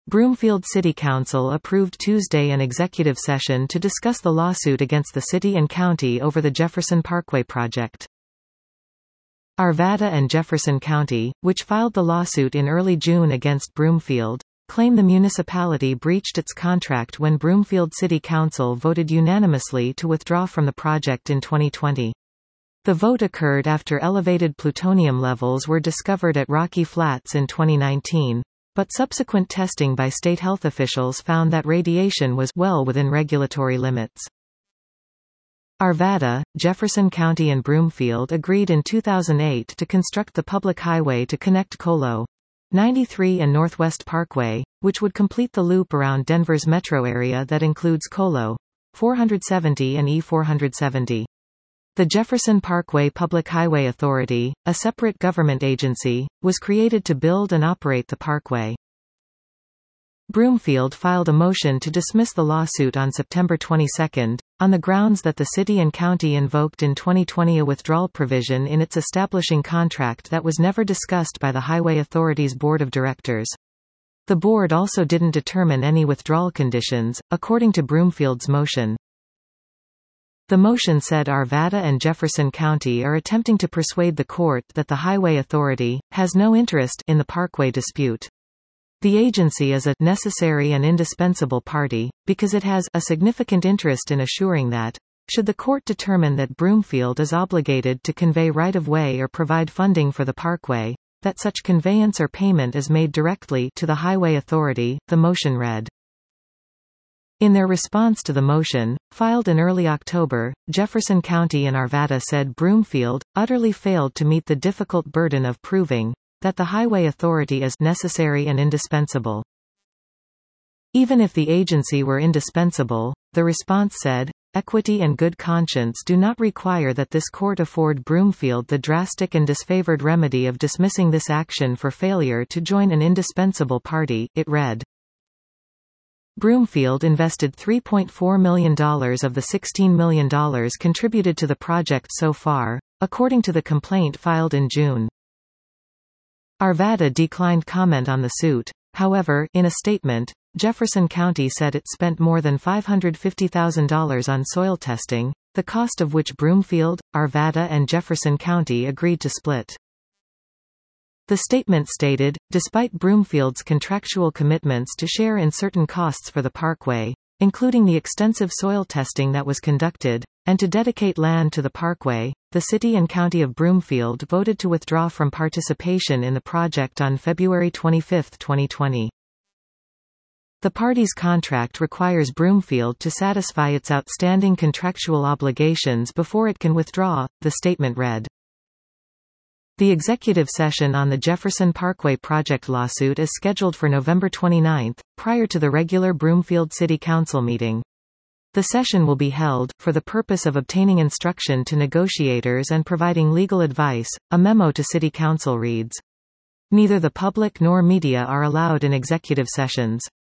Broomfield City Council approved Tuesday an executive session to discuss the lawsuit against the city and county over the Jefferson Parkway project. Arvada and Jefferson County, which filed the lawsuit in early June against Broomfield, claim the municipality breached its contract when Broomfield City Council voted unanimously to withdraw from the project in 2020. The vote occurred after elevated plutonium levels were discovered at Rocky Flats in 2019, but subsequent testing by state health officials found that radiation was well within regulatory limits. Arvada, Jefferson County and Broomfield agreed in 2008 to construct the public highway to connect Colo 93 and Northwest Parkway, which would complete the loop around Denver's metro area that includes Colo 470 and E470. The Jefferson Parkway Public Highway Authority, a separate government agency, was created to build and operate the parkway. Broomfield filed a motion to dismiss the lawsuit on September 22, on the grounds that the city and county invoked in 2020 a withdrawal provision in its establishing contract that was never discussed by the Highway Authority's Board of Directors. The board also didn't determine any withdrawal conditions, according to Broomfield's motion. The motion said Arvada and Jefferson County are attempting to persuade the court that the Highway Authority has no interest in the parkway dispute. The agency is a necessary and indispensable party, because it has a significant interest in assuring that, should the court determine that Broomfield is obligated to convey right-of-way or provide funding for the parkway, that such conveyance or payment is made directly to the Highway Authority, the motion read. In their response to the motion, filed in early October, Jefferson County and Arvada said Broomfield utterly failed to meet the difficult burden of proving that the Highway Authority is necessary and indispensable. Even if the agency were indispensable, the response said, equity and good conscience do not require that this court afford Broomfield the drastic and disfavored remedy of dismissing this action for failure to join an indispensable party, it read. Broomfield invested $3.4 million of the $16 million contributed to the project so far, according to the complaint filed in June. Arvada declined comment on the suit. However, in a statement, Jefferson County said it spent more than $550,000 on soil testing, the cost of which Broomfield, Arvada and Jefferson County agreed to split. The statement stated, despite Broomfield's contractual commitments to share in certain costs for the parkway, including the extensive soil testing that was conducted, and to dedicate land to the parkway, the city and county of Broomfield voted to withdraw from participation in the project on February 25, 2020. The parties' contract requires Broomfield to satisfy its outstanding contractual obligations before it can withdraw, the statement read. The executive session on the Jefferson Parkway project lawsuit is scheduled for November 29, prior to the regular Broomfield City Council meeting. The session will be held, for the purpose of obtaining instruction to negotiators and providing legal advice, a memo to City Council reads. Neither the public nor media are allowed in executive sessions.